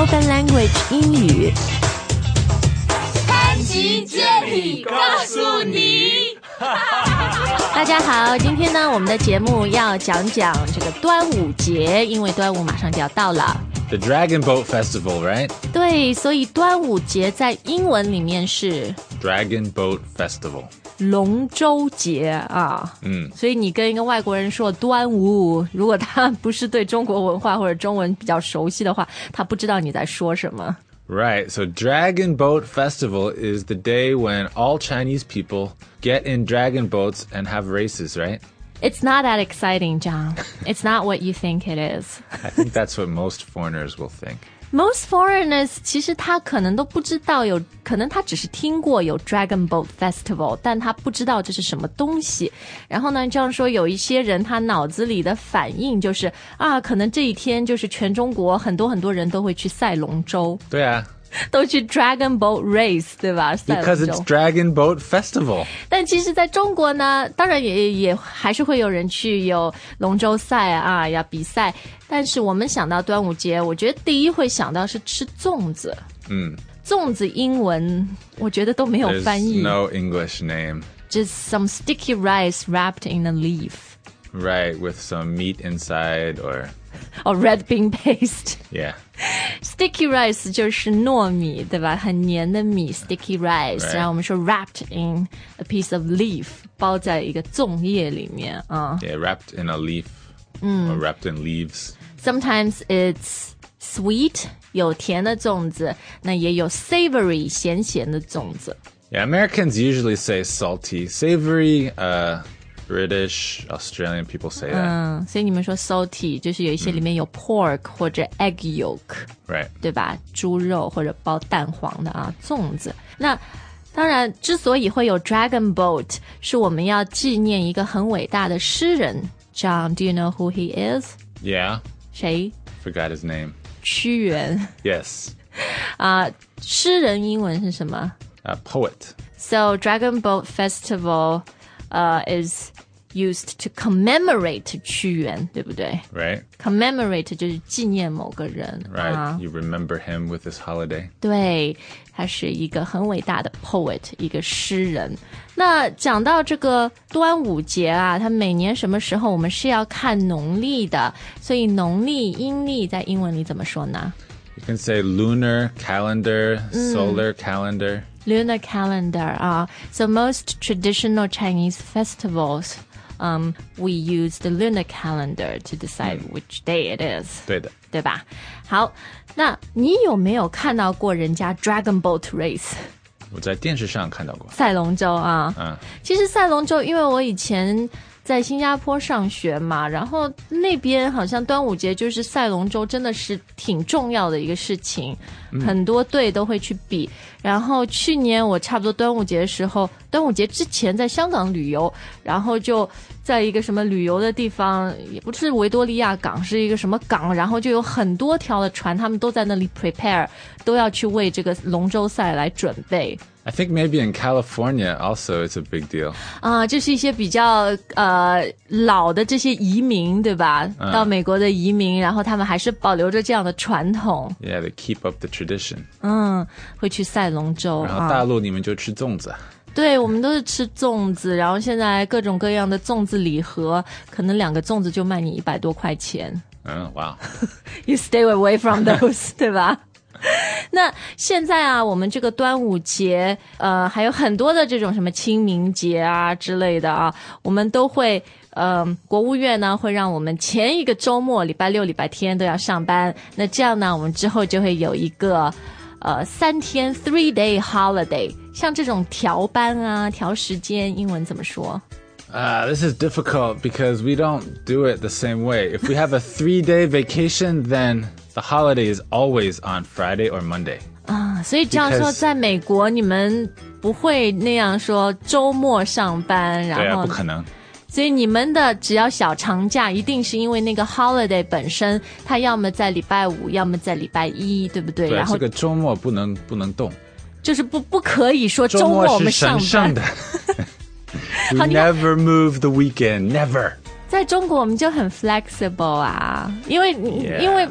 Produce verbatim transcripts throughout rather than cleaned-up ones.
Spoken Language 英语。 潘吉接力告诉你。 大家好，今天呢，我们的节目要讲讲这个端午节，因为端午马上就要到了。 The Dragon Boat Festival, right? 对，所以端午节在英文里面是 Dragon Boat Festival. 龙舟节啊，嗯，所以你跟一个外国人说端午，如果他不是对中国文化或者中文比较熟悉的话，他不知道你在说什么。 Right, so Dragon Boat Festival is the day when all Chinese people get in dragon boats and have races, right? It's not that exciting, John. It's not what you think it is. I think that's what most foreigners will think. Most foreigners 其实他可能都不知道有，可能他只是听过有 Dragon Boat Festival， 但他不知道这是什么东西。然后呢，这样说有一些人他脑子里的反应就是啊，可能这一天就是全中国很多很多人都会去赛龙舟。 对啊。 都去 Dragon Boat Race 对吧？ Because it's Dragon Boat Festival. 但其实在中国呢，当然也也还是会有人去有龙舟赛啊，要比赛。但是我们想到端午节，我觉得第一会想到是吃粽子。嗯，粽子英文我觉得都没有翻译。 There's no English name. Just some sticky rice wrapped in a leaf. Right, with some meat inside or... or red bean paste. Yeah.Sticky rice 就是糯米对吧，很黏的米 sticky rice、right. 然后我们说 wrapped in a piece of leaf 包在一个粽叶里面啊、 uh. Yeah, wrapped in a leaf、嗯、or wrapped in leaves. Sometimes it's sweet 有甜的粽子，那也有 savory 咸咸的粽子。 Yeah, Americans usually say salty. Savory, uh...British, Australian people say that. 嗯，所以你们说 salty 就是有一些里面有 pork、嗯、或者 egg yolk， right. 对吧？猪肉或者包蛋黄的啊，粽子。那当然，之所以会有 Dragon Boat， 是我们要纪念一个很伟大的诗人。John, do you know who he is? Yeah. 谁 Forgot his name. 屈原。 Yes. 啊、uh, 诗人英文是什么？ A poet. So Dragon Boat Festival、uh, is used to commemorate 屈原，对不对？ Right. Commemorate 就是纪念某个人。 Right. 啊、 You remember him with this holiday. 对，他是一个很伟大的 poet， 一个诗人。那讲到这个端午节啊，它每年什么时候我们是要看农历的，所以农历、阴历在英文里怎么说呢？ You can say lunar calendar, solar calendar. Lunar calendar 啊、uh, So most traditional Chinese festivals Um, we use the lunar calendar to decide、嗯、which day it is. 对的， 对吧？好，那你有没有看到过人家 Dragon Boat Race？ 我在电视上看到过赛龙舟啊。 嗯， 其实赛龙舟，因为我以前在新加坡上学嘛，然后那边好像端午节就是赛龙舟真的是挺重要的一个事情、嗯、很多队都会去比。然后去年我差不多端午节的时候，端午节之前在香港旅游，然后就在一个什么旅游的地方，也不是维多利亚港，是一个什么港，然后就有很多条的船，他们都在那里 prepare， 都要去为这个龙舟赛来准备。 I think maybe in California also it's a big deal. 啊、呃，就是一些比较呃老的这些移民，对吧？嗯、到美国的移民，然后他们还是保留着这样的传统。 Yeah, they keep up the tradition. 嗯，会去赛龙舟。 然后大陆你们就吃粽子。 对，我们都是吃粽子，然后现在各种各样的粽子礼盒，可能两个粽子就卖你一百多块钱。 嗯，哇。 You stay away from those， 对吧？那现在啊，我们这个端午节，呃，还有很多的这种什么清明节啊之类的啊，我们都会，呃，国务院呢会让我们前一个周末，礼拜六、礼拜天都要上班。那这样呢，我们之后就会有一个，呃，三天 three day holiday。像这种调班啊、调时间，英文怎么说 ？Uh, this is difficult because we don't do it the same way. If we have a three-day vacation, then the holiday is always on Friday or Monday. 啊，所以这样说，在美国你们不会那样说周末上班，然后对啊，不可能。 所以你们的只要小长假，一定是因为那个 holiday 本身，它要么在礼拜五，要么在礼拜一，对不对？ 对， 然后这个周末不能不能动， 就是不不可以说周末我们上班。 周末是神圣的。We never move the weekend, never. 在中国我们就很 flexible 啊，因为、yeah. 因为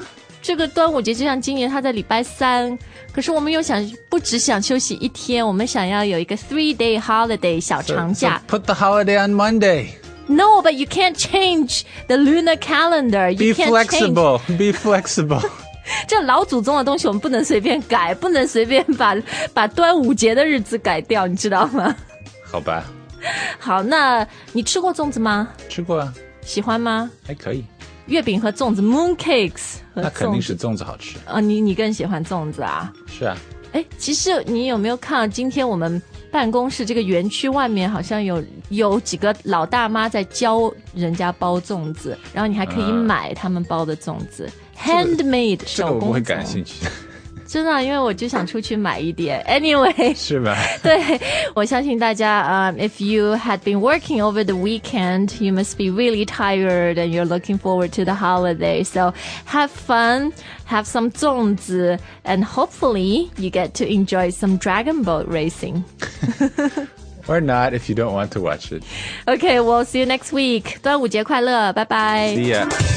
这个端午节就像今年它在礼拜三，可是我们又想不只想休息一天，我们想要有一个 three day holiday 小长假。 So, so put the holiday on Monday. No, but you can't change the lunar calendar. You Be can't flexible. Be flexible. 这老祖宗的东西我们不能随便改，不能随便把把端午节的日子改掉，你知道吗？ 好吧。 好，那你吃过粽子吗？ 吃过啊。 喜欢吗？ 还可以。 月饼和粽子 mooncakes 和粽子， 那肯定是粽子好吃啊、呃！你你更喜欢粽子啊？ 是啊。 哎，其实你有没有看到今天我们办公室这个园区外面好像有有几个老大妈在教人家包粽子，然后你还可以买他们包的粽子、嗯、，handmade 手工粽。这个我不会感兴趣。 真的，因为我就想出去买一点。Anyway， 是吧？ 对，我相信大家啊、um, ，if you had been working over the weekend, you must be really tired and you're looking forward to the holiday. So have fun, have some 粽子 and hopefully you get to enjoy some dragon boat racing. Or not if you don't want to watch it. Okay, we'll see you next week. 端午节快乐，拜拜。 See ya.